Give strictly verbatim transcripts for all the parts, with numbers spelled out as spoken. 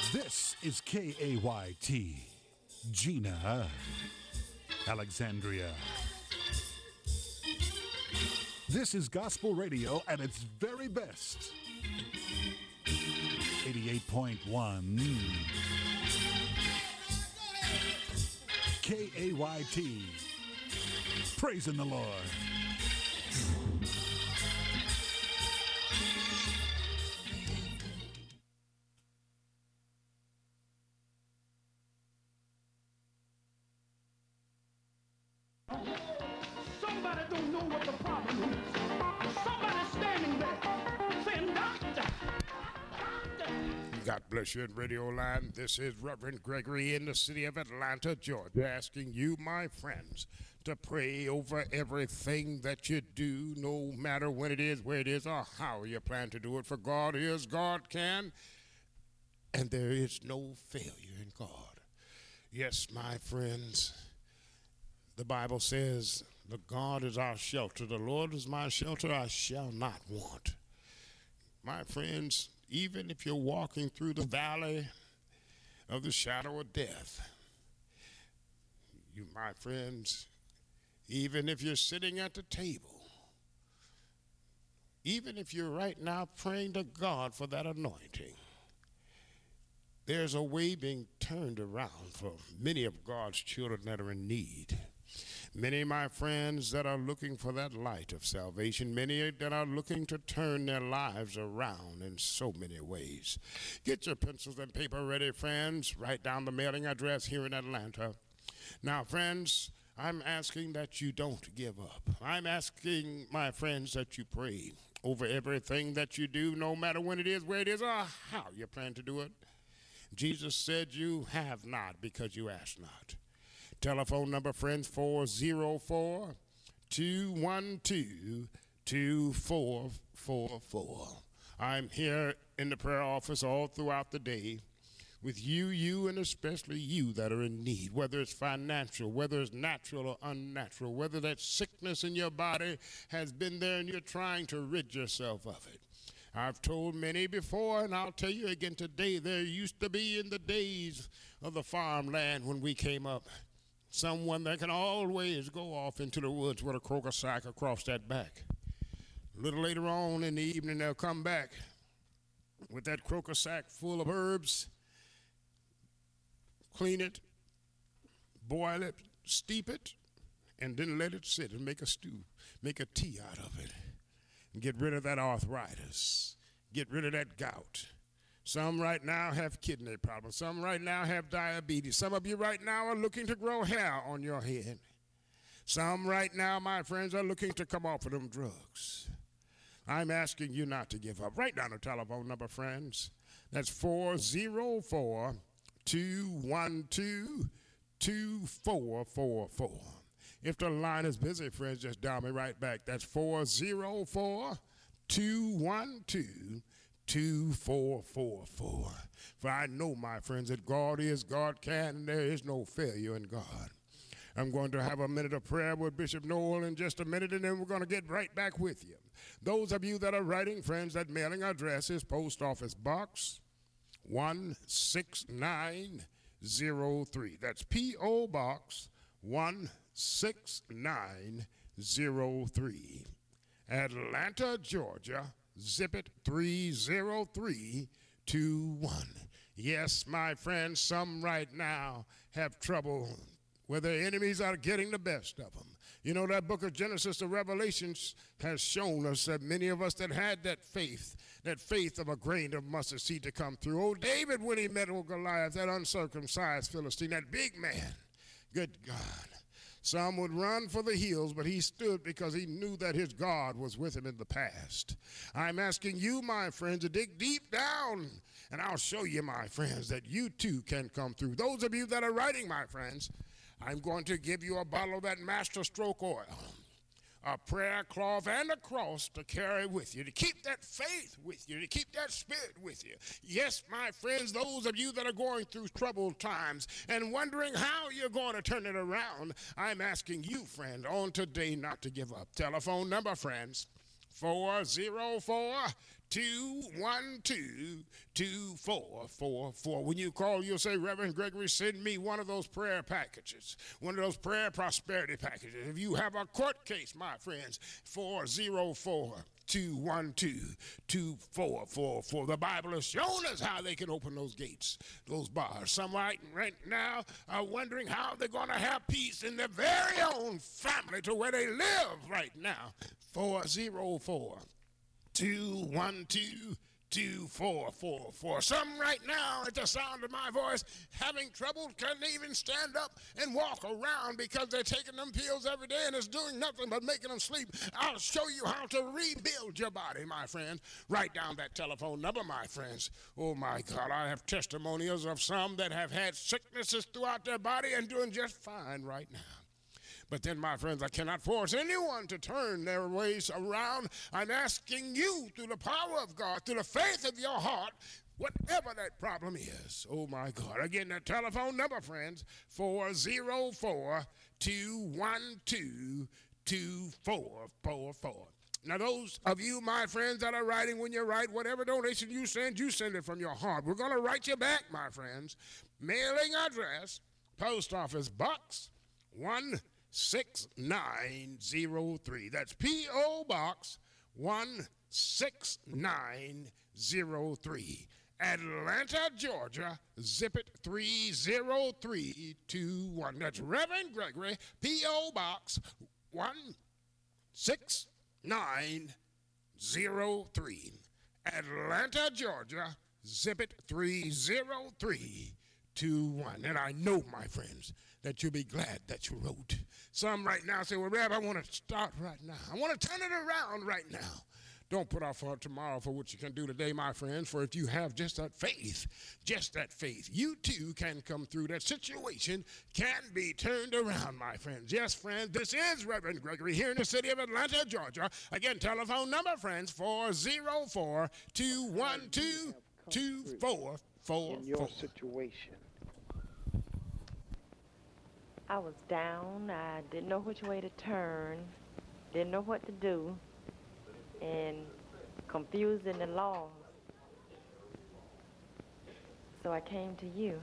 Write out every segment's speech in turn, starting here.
This is K A Y T, Gina, Alexandria. This is gospel radio at its very best. eighty-eight point one K A Y T, praising the Lord. Somebody don't know what the problem is. Somebody standing there saying, Doctor, Doctor. God bless you in Radio Land. This is Reverend Gregory in the city of Atlanta, Georgia, asking you, my friends, to pray over everything that you do, no matter when it is, where it is, or how you plan to do it. For God is, God can, and there is no failure in God. Yes, my friends, the Bible says, the God is our shelter. The Lord is my shelter, I shall not want. My friends, even if you're walking through the valley of the shadow of death, you, my friends, even if you're sitting at the table, even if you're right now praying to God for that anointing, there's a way being turned around for many of God's children that are in need. Many, my friends, that are looking for that light of salvation. Many that are looking to turn their lives around in so many ways. Get your pencils and paper ready, friends. Write down the mailing address here in Atlanta. Now, friends, I'm asking that you don't give up. I'm asking, my friends, that you pray over everything that you do, no matter when it is, where it is, or how you plan to do it. Jesus said you have not because you ask not. Telephone number, friends, four oh four, two one two, two four four four. I'm here in the prayer office all throughout the day with you, you, and especially you that are in need, whether it's financial, whether it's natural or unnatural, whether that sickness in your body has been there and you're trying to rid yourself of it. I've told many before, and I'll tell you again today, there used to be in the days of the farmland when we came up, someone that can always go off into the woods with a croaker sack across that back. A little later on in the evening, they'll come back with that croaker sack full of herbs, clean it, boil it, steep it, and then let it sit and make a stew, make a tea out of it, and get rid of that arthritis, get rid of that gout. Some right now have kidney problems. Some right now have diabetes. Some of you right now are looking to grow hair on your head. Some right now, my friends, are looking to come off of them drugs. I'm asking you not to give up. Write down a telephone number, friends. That's four oh four, two one two, two four four four. If the line is busy, friends, just dial me right back. That's four oh four, two one two, two four four four. For I know, my friends, that God is, God can, and there is no failure in God. I'm going to have a minute of prayer with Bishop Noel in just a minute, and then we're going to get right back with you. Those of you that are writing, friends, that mailing address is Post Office Box one six nine zero three. That's P O Box one six nine zero three. Atlanta, Georgia, zip it three oh three two one. Yes, my friends, some right now have trouble where their enemies are getting the best of them. You know, that book of Genesis to Revelations has shown us that many of us that had that faith, that faith of a grain of mustard seed to come through. Oh, David, when he met old Goliath, that uncircumcised Philistine, that big man, good God. Some would run for the hills, but he stood because he knew that his God was with him in the past. I'm asking you, my friends, to dig deep down, and I'll show you, my friends, that you too can come through. Those of you that are writing, my friends, I'm going to give you a bottle of that Master Stroke oil, a prayer cloth, and a cross to carry with you, to keep that faith with you, to keep that spirit with you. Yes, my friends, those of you that are going through troubled times and wondering how you're going to turn it around, I'm asking you, friend, on today not to give up. Telephone number, friends, four oh four, two one two, two four four four. When you call, you'll say, Reverend Gregory, send me one of those prayer packages, one of those prayer prosperity packages. If you have a court case, my friends, four oh four, two one two, two four four four. The Bible has shown us how they can open those gates, those bars. Some right, right now are wondering how they're going to have peace in their very own family to where they live right now. four oh four, two one two, two four four four. Some right now, at the sound of my voice, having trouble, can't even stand up and walk around because they're taking them pills every day and it's doing nothing but making them sleep. I'll show you how to rebuild your body, my friends. Write down that telephone number, my friends. Oh, my God, I have testimonials of some that have had sicknesses throughout their body and doing just fine right now. But then, my friends, I cannot force anyone to turn their ways around. I'm asking you, through the power of God, through the faith of your heart, whatever that problem is. Oh, my God. Again, that telephone number, friends, four oh four, two one two, two four four four. Now, those of you, my friends, that are writing, when you write, whatever donation you send, you send it from your heart. We're going to write you back, my friends. Mailing address, Post Office Box one six nine zero three. That's P O Box one six nine zero three. Atlanta, Georgia, zip it three zero three two one. That's Reverend Gregory, P O Box one six nine zero three. Atlanta, Georgia, zip it three zero three two one. And I know, my friends, that you'll be glad that you wrote. Some right now say, well, Reb, I want to start right now. I want to turn it around right now. Don't put off for tomorrow for what you can do today, my friends, for if you have just that faith, just that faith, you too can come through. That situation can be turned around, my friends. Yes, friends, this is Reverend Gregory here in the city of Atlanta, Georgia. Again, telephone number, friends, four oh four, two one two, two four four four. In your situation. I was down. I didn't know which way to turn, didn't know what to do, and confused in the laws. So I came to you,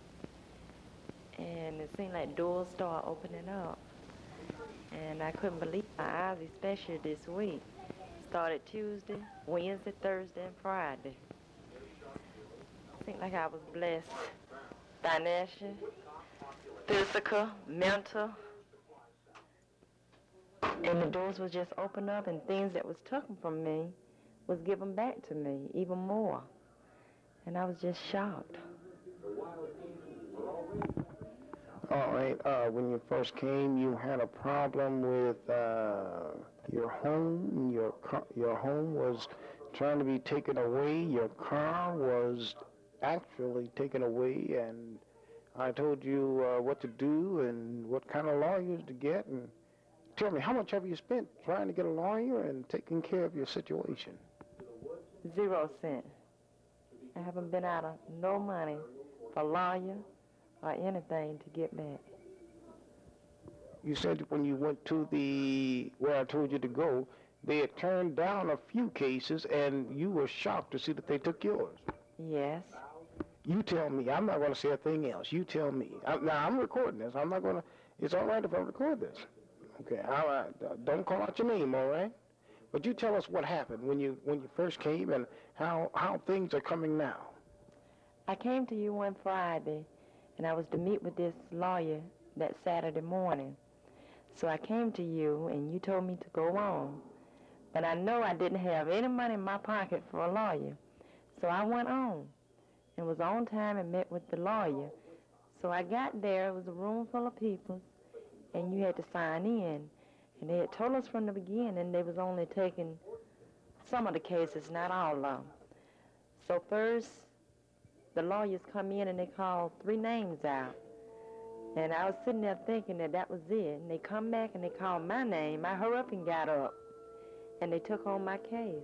and it seemed like doors started opening up, and I couldn't believe my eyes, especially this week. Started Tuesday, Wednesday, Thursday, and Friday. It seemed like I was blessed financially, physical, mental, and the doors was just open up, and things that was taken from me was given back to me, even more. And I was just shocked. All right, uh, when you first came, you had a problem with uh, your home. Your car, your home was trying to be taken away. Your car was actually taken away, and I told you uh, what to do and what kind of lawyers to get. And tell me, how much have you spent trying to get a lawyer and taking care of your situation? Zero cent. I haven't been out of no money for lawyer or anything to get back. You said when you went to the, where I told you to go, they had turned down a few cases and you were shocked to see that they took yours. Yes. You tell me. I'm not going to say a thing else. You tell me. I, now, I'm recording this. I'm not going to, it's all right if I record this. Okay, all right. Uh, don't call out your name, all right? But you tell us what happened when you when you first came and how, how things are coming now. I came to you one Friday, and I was to meet with this lawyer that Saturday morning. So I came to you, and you told me to go on. But I know I didn't have any money in my pocket for a lawyer. So I went on and was on time and met with the lawyer. So I got there, it was a room full of people, and you had to sign in. And they had told us from the beginning they was only taking some of the cases, not all of them. So first, the lawyers come in and they call three names out. And I was sitting there thinking that that was it. And they come back and they called my name. I hurried up and got up. And they took on my case.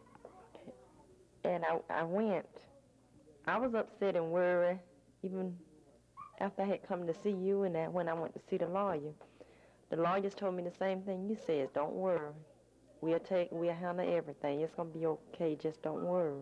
And I, I went. I was upset and worried, even after I had come to see you and that when I went to see the lawyer. The lawyers told me the same thing you said, don't worry. We'll take, we'll handle everything. It's going to be okay. Just don't worry.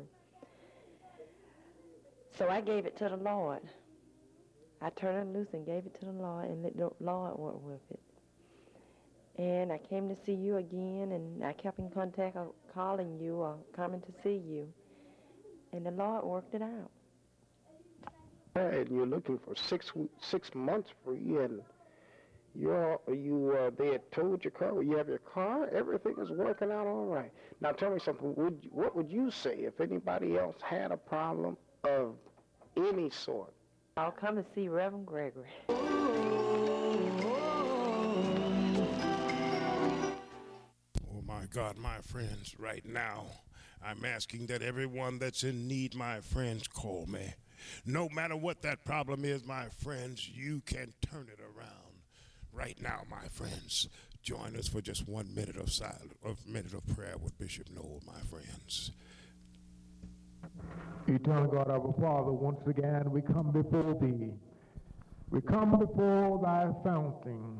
So I gave it to the Lord. I turned it loose and gave it to the Lord, and let the Lord work with it. And I came to see you again, and I kept in contact of calling you or coming to see you. And the Lord worked it out. And you're looking for six six months free, and you're you uh, they had towed your car. You have your car. Everything is working out all right. Now tell me something. Would you, what would you say if anybody else had a problem of any sort? I'll come and see Reverend Gregory. Oh my God, my friends, right now, I'm asking that everyone that's in need, my friends, call me. No matter what that problem is, my friends, you can turn it around. Right now, my friends, join us for just one minute of silence, a minute of prayer with Bishop Noel, my friends. Eternal God, our Father, once again we come before Thee. We come before Thy fountain.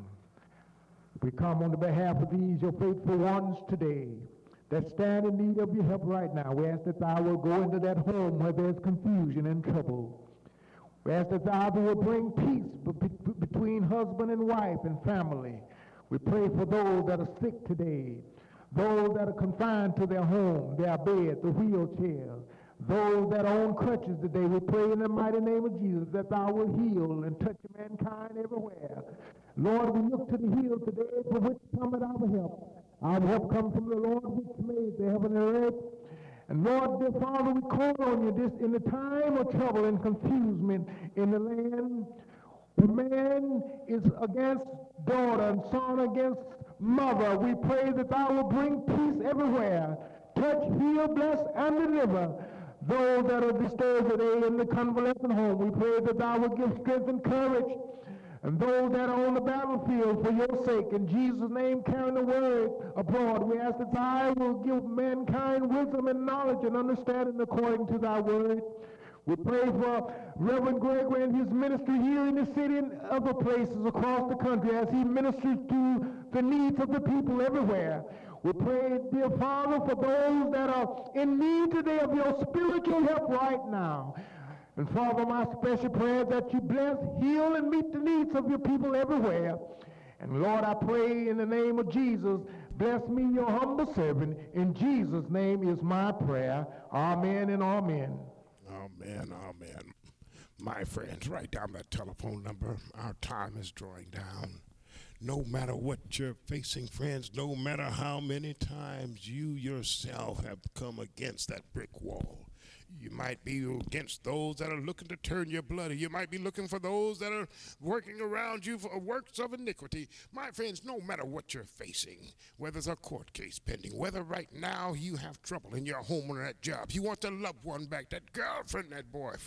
We come on the behalf of these, your faithful ones today, that stand in need of your help right now. We ask that Thou will go into that home where there's confusion and trouble. We ask that Thou will bring peace be- between husband and wife and family. We pray for those that are sick today, those that are confined to their home, their bed, the wheelchair, those that are on crutches today. We pray in the mighty name of Jesus that Thou will heal and touch mankind everywhere. Lord, we look to the hill today for which cometh our help. Our help comes from the Lord which made the heaven and earth. And Lord, dear Father, we call on you this in the time of trouble and confusion in the land. The man is against daughter and son against mother. We pray that Thou will bring peace everywhere. Touch, heal, bless, and deliver those that are disturbed today in the convalescent home. We pray that Thou will give strength and courage. And those that are on the battlefield for your sake, in Jesus' name, carrying the word abroad, we ask that Thou will give mankind wisdom and knowledge and understanding according to Thy word. We pray for Reverend Gregory and his ministry here in the city and other places across the country as he ministers to the needs of the people everywhere. We pray, dear Father, for those that are in need today of your spiritual help right now. And Father, my special prayer is that you bless, heal, and meet the needs of your people everywhere. And Lord, I pray in the name of Jesus, bless me, your humble servant. In Jesus' name is my prayer. Amen and amen. Amen, amen. My friends, write down that telephone number. Our time is drawing down. No matter what you're facing, friends, no matter how many times you yourself have come against that brick wall, you might be against those that are looking to turn your blood. You might be looking for those that are working around you for works of iniquity. My friends, no matter what you're facing, whether it's a court case pending, whether right now you have trouble in your home or at job, you want the loved one back, that girlfriend, that boyfriend,